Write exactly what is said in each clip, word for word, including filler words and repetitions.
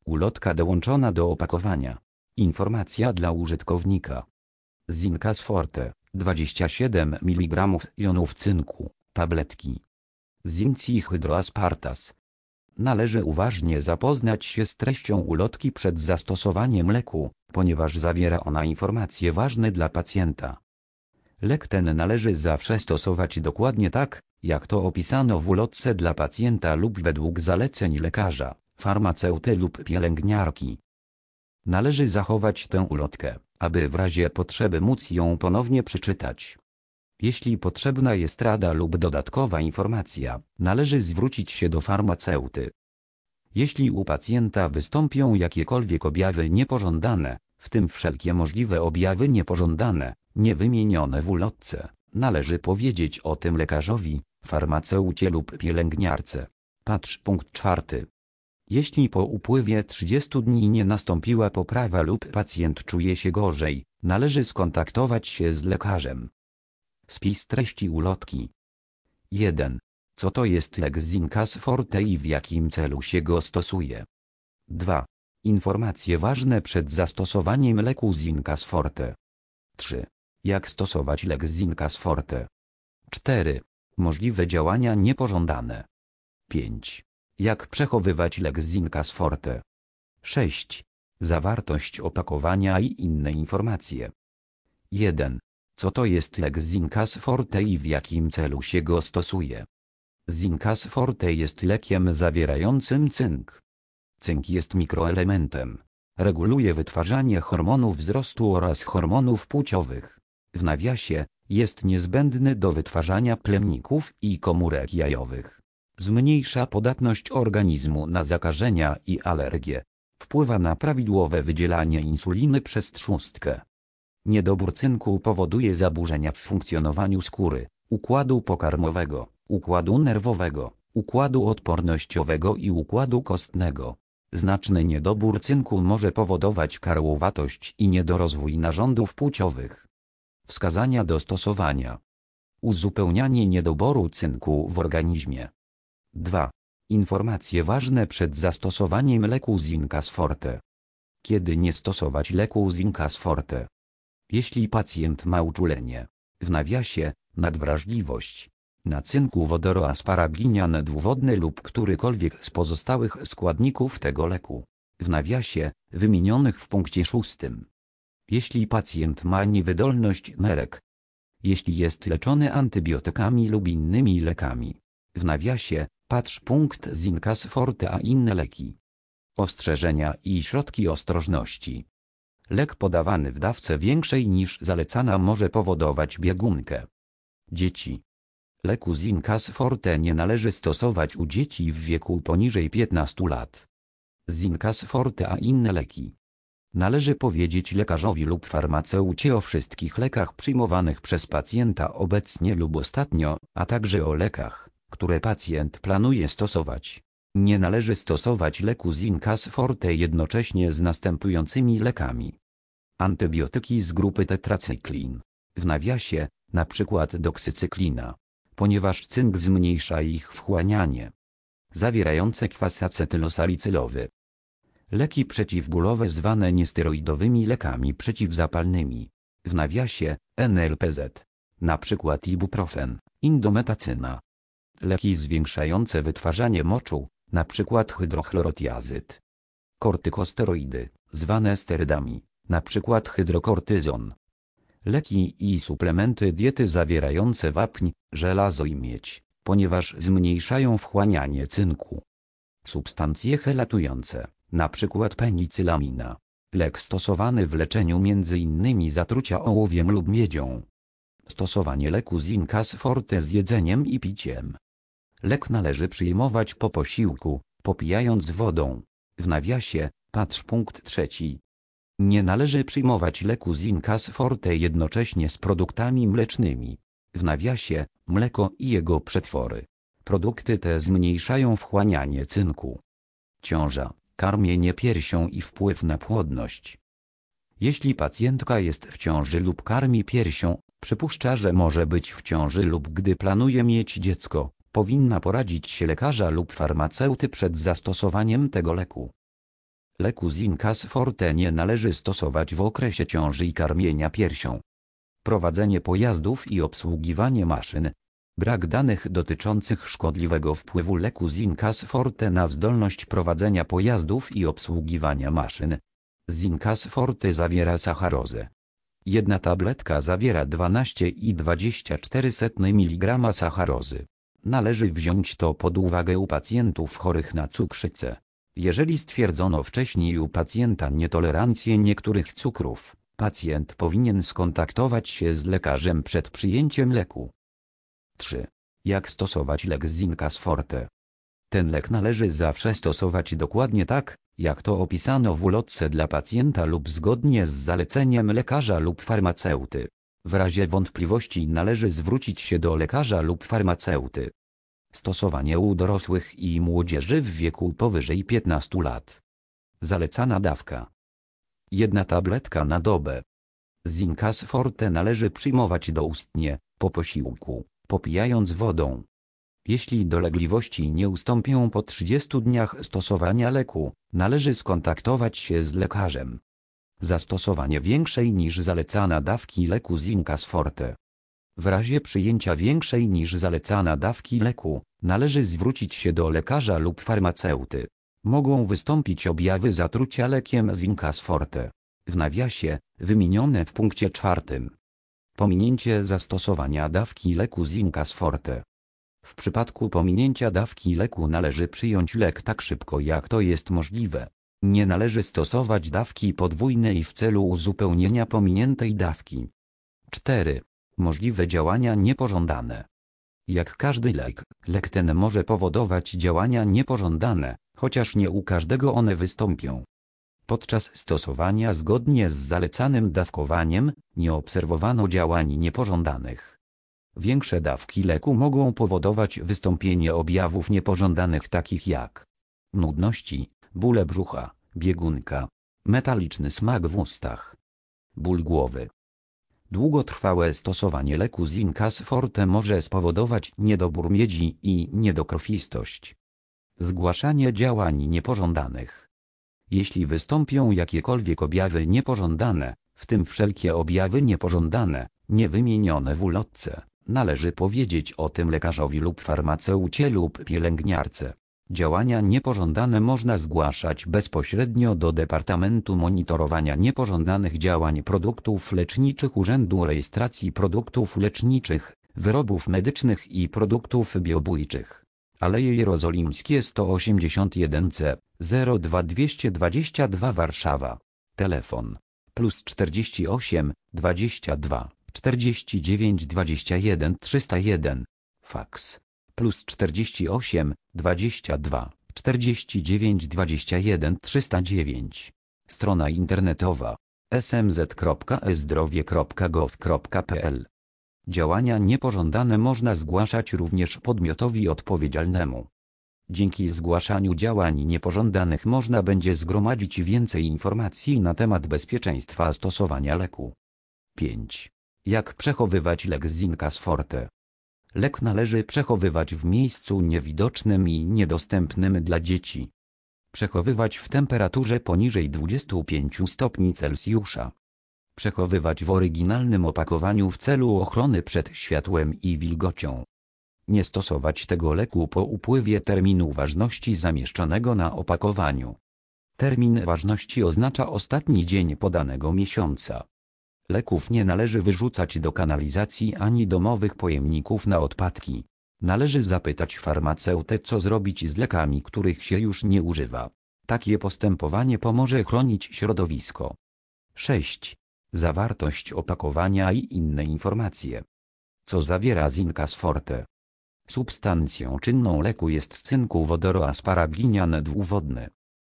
Ulotka dołączona do opakowania. Informacja dla użytkownika. Zincas Forte, dwadzieścia siedem miligramów jonów cynku, tabletki. Zinci hydroaspartas. Należy uważnie zapoznać się z treścią ulotki przed zastosowaniem leku, ponieważ zawiera ona informacje ważne dla pacjenta. Lek ten należy zawsze stosować dokładnie tak, jak to opisano w ulotce dla pacjenta lub według zaleceń lekarza, farmaceuty lub pielęgniarki. Należy zachować tę ulotkę, aby w razie potrzeby móc ją ponownie przeczytać. Jeśli potrzebna jest rada lub dodatkowa informacja, należy zwrócić się do farmaceuty. Jeśli u pacjenta wystąpią jakiekolwiek objawy niepożądane, w tym wszelkie możliwe objawy niepożądane, niewymienione w ulotce, należy powiedzieć o tym lekarzowi, farmaceucie lub pielęgniarce. Patrz punkt czwarty. Jeśli po upływie trzydziestu dni nie nastąpiła poprawa lub pacjent czuje się gorzej, należy skontaktować się z lekarzem. Spis treści ulotki. jeden. Co to jest lek Zincas Forte i w jakim celu się go stosuje? dwa. Informacje ważne przed zastosowaniem leku Zincas Forte. trzy. Jak stosować lek Zincas Forte? cztery. Możliwe działania niepożądane. pięć. Jak przechowywać lek Zincas Forte? sześć. Zawartość opakowania i inne informacje. jeden. Co to jest lek Zincas Forte i w jakim celu się go stosuje? Zincas Forte jest lekiem zawierającym cynk. Cynk jest mikroelementem. Reguluje wytwarzanie hormonów wzrostu oraz hormonów płciowych. W nawiasie, jest niezbędny do wytwarzania plemników i komórek jajowych. Zmniejsza podatność organizmu na zakażenia i alergie. Wpływa na prawidłowe wydzielanie insuliny przez trzustkę. Niedobór cynku powoduje zaburzenia w funkcjonowaniu skóry, układu pokarmowego, układu nerwowego, układu odpornościowego i układu kostnego. Znaczny niedobór cynku może powodować karłowatość i niedorozwój narządów płciowych. Wskazania do stosowania. Uzupełnianie niedoboru cynku w organizmie. dwa. Informacje ważne przed zastosowaniem leku Zincas Forte. Kiedy nie stosować leku Zincas Forte? Jeśli pacjent ma uczulenie, w nawiasie, nadwrażliwość, na cynku wodoroasparaginan dwuwodny lub którykolwiek z pozostałych składników tego leku, w nawiasie, wymienionych w punkcie szóstym. Jeśli pacjent ma niewydolność nerek, jeśli jest leczony antybiotykami lub innymi lekami, w nawiasie, patrz punkt Zincas Forte a inne leki. Ostrzeżenia i środki ostrożności. Lek podawany w dawce większej niż zalecana może powodować biegunkę. Dzieci. Leku Zincas Forte nie należy stosować u dzieci w wieku poniżej piętnastu lat. Zincas Forte a inne leki. Należy powiedzieć lekarzowi lub farmaceucie o wszystkich lekach przyjmowanych przez pacjenta obecnie lub ostatnio, a także o lekach, które pacjent planuje stosować. Nie należy stosować leku Zincas Forte jednocześnie z następującymi lekami. Antybiotyki z grupy tetracyklin. W nawiasie, na przykład doksycyklina, ponieważ cynk zmniejsza ich wchłanianie. Zawierające kwas acetylosalicylowy. Leki przeciwbólowe zwane niesteroidowymi lekami przeciwzapalnymi. W nawiasie, N L P Z. Na przykład ibuprofen, indometacyna. Leki zwiększające wytwarzanie moczu, na przykład hydrochlorotiazyd. Kortykosteroidy, zwane sterydami, na przykład hydrokortyzon. Leki i suplementy diety zawierające wapń, żelazo i miedź, ponieważ zmniejszają wchłanianie cynku. Substancje chelatujące, na przykład penicylamina. Lek stosowany w leczeniu między innymi zatrucia ołowiem lub miedzią. Stosowanie leku Zincas Forte z jedzeniem i piciem. Lek należy przyjmować po posiłku, popijając wodą. W nawiasie, patrz punkt trzeci. Nie należy przyjmować leku Zincas Forte jednocześnie z produktami mlecznymi. W nawiasie, mleko i jego przetwory. Produkty te zmniejszają wchłanianie cynku. Ciąża, karmienie piersią i wpływ na płodność. Jeśli pacjentka jest w ciąży lub karmi piersią, przypuszcza, że może być w ciąży lub gdy planuje mieć dziecko, powinna poradzić się lekarza lub farmaceuty przed zastosowaniem tego leku. Leku Zincas Forte nie należy stosować w okresie ciąży i karmienia piersią. Prowadzenie pojazdów i obsługiwanie maszyn. Brak danych dotyczących szkodliwego wpływu leku Zincas Forte na zdolność prowadzenia pojazdów i obsługiwania maszyn. Zincas Forte zawiera sacharozę. Jedna tabletka zawiera dwanaście i dwadzieścia cztery miligrama sacharozy. Należy wziąć to pod uwagę u pacjentów chorych na cukrzycę. Jeżeli stwierdzono wcześniej u pacjenta nietolerancję niektórych cukrów, pacjent powinien skontaktować się z lekarzem przed przyjęciem leku. trzy. Jak stosować lek Zincas Forte? Ten lek należy zawsze stosować dokładnie tak, jak to opisano w ulotce dla pacjenta lub zgodnie z zaleceniem lekarza lub farmaceuty. W razie wątpliwości należy zwrócić się do lekarza lub farmaceuty. Stosowanie u dorosłych i młodzieży w wieku powyżej piętnastu lat. Zalecana dawka. Jedna tabletka na dobę. Zincas Forte należy przyjmować doustnie, po posiłku, popijając wodą. Jeśli dolegliwości nie ustąpią po trzydziestu dniach stosowania leku, należy skontaktować się z lekarzem. Zastosowanie większej niż zalecana dawki leku Zincas Forte. W razie przyjęcia większej niż zalecana dawki leku, należy zwrócić się do lekarza lub farmaceuty. Mogą wystąpić objawy zatrucia lekiem Zincas Forte. W nawiasie, wymienione w punkcie czwartym. Pominięcie zastosowania dawki leku Zincas Forte. W przypadku pominięcia dawki leku należy przyjąć lek tak szybko jak to jest możliwe. Nie należy stosować dawki podwójnej w celu uzupełnienia pominiętej dawki. cztery. Możliwe działania niepożądane. Jak każdy lek, lek ten może powodować działania niepożądane, chociaż nie u każdego one wystąpią. Podczas stosowania zgodnie z zalecanym dawkowaniem, nie obserwowano działań niepożądanych. Większe dawki leku mogą powodować wystąpienie objawów niepożądanych takich jak nudności, bóle brzucha, biegunka, metaliczny smak w ustach, ból głowy. Długotrwałe stosowanie leku Zincas Forte może spowodować niedobór miedzi i niedokrwistość. Zgłaszanie działań niepożądanych. Jeśli wystąpią jakiekolwiek objawy niepożądane, w tym wszelkie objawy niepożądane, niewymienione w ulotce, należy powiedzieć o tym lekarzowi lub farmaceucie lub pielęgniarce. Działania niepożądane można zgłaszać bezpośrednio do Departamentu Monitorowania Niepożądanych Działań Produktów Leczniczych Urzędu Rejestracji Produktów Leczniczych, Wyrobów Medycznych i Produktów Biobójczych. Aleje Jerozolimskie sto osiemdziesiąt jeden C, zero dwa dwieście dwadzieścia dwa Warszawa. Telefon plus czterdzieści osiem, dwadzieścia dwa, czterdzieści dziewięć dwadzieścia jeden trzysta jeden. Faks plus czterdzieści osiem, dwadzieścia dwa, czterdzieści dziewięć dwadzieścia jeden trzysta dziewięć. Strona internetowa s m z kropka e zdrowie kropka gov kropka p l. Działania niepożądane można zgłaszać również podmiotowi odpowiedzialnemu. Dzięki zgłaszaniu działań niepożądanych można będzie zgromadzić więcej informacji na temat bezpieczeństwa stosowania leku. pięć. Jak przechowywać lek Zincas Forte? Lek należy przechowywać w miejscu niewidocznym i niedostępnym dla dzieci. Przechowywać w temperaturze poniżej dwudziestu pięciu stopni Celsjusza. Przechowywać w oryginalnym opakowaniu w celu ochrony przed światłem i wilgocią. Nie stosować tego leku po upływie terminu ważności zamieszczonego na opakowaniu. Termin ważności oznacza ostatni dzień podanego miesiąca. Leków nie należy wyrzucać do kanalizacji ani domowych pojemników na odpadki. Należy zapytać farmaceutę, co zrobić z lekami, których się już nie używa. Takie postępowanie pomoże chronić środowisko. sześć. Zawartość opakowania i inne informacje. Co zawiera Zincas Forte? Substancją czynną leku jest cynku wodoroasparaginan dwuwodny.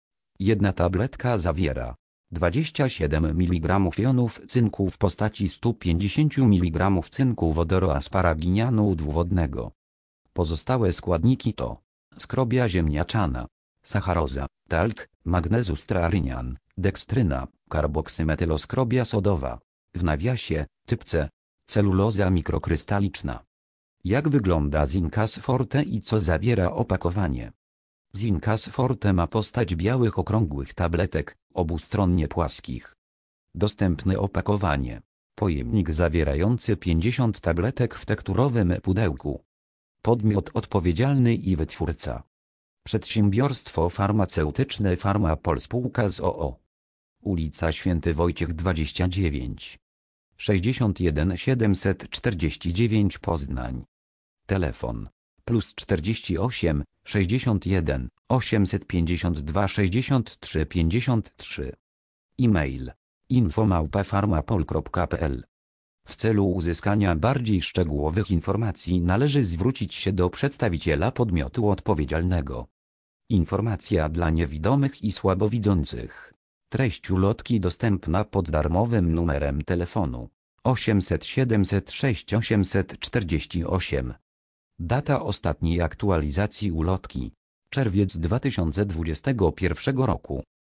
Jedna tabletka zawiera dwadzieścia siedem miligramów jonów cynku w postaci sto pięćdziesiąt miligramów cynku wodoroasparaginianu dwuwodnego. Pozostałe składniki to skrobia ziemniaczana, sacharoza, talk, magnezustrarynian, dekstryna, karboksymetyloskrobia sodowa. W nawiasie, typ C, celuloza mikrokrystaliczna. Jak wygląda Zincas Forte i co zawiera opakowanie? Zincas Forte ma postać białych okrągłych tabletek, obustronnie płaskich. Dostępne opakowanie. Pojemnik zawierający pięćdziesiąt tabletek w tekturowym pudełku. Podmiot odpowiedzialny i wytwórca: Przedsiębiorstwo Farmaceutyczne Farmapol spółka z o o. Ulica Święty Wojciech dwadzieścia dziewięć, sześćdziesiąt jeden siedemset czterdzieści dziewięć Poznań. Telefon: plus czterdzieści osiem, sześćdziesiąt jeden, osiemset pięćdziesiąt dwa sześćdziesiąt trzy pięćdziesiąt trzy. E-mail: info małpa farmapol kropka p l. W celu uzyskania bardziej szczegółowych informacji należy zwrócić się do przedstawiciela podmiotu odpowiedzialnego. Informacja dla niewidomych i słabowidzących. Treść ulotki dostępna pod darmowym numerem telefonu osiemset siedemset sześć osiemset czterdzieści osiem. Data ostatniej aktualizacji ulotki: czerwiec dwa tysiące dwudziestego pierwszego roku.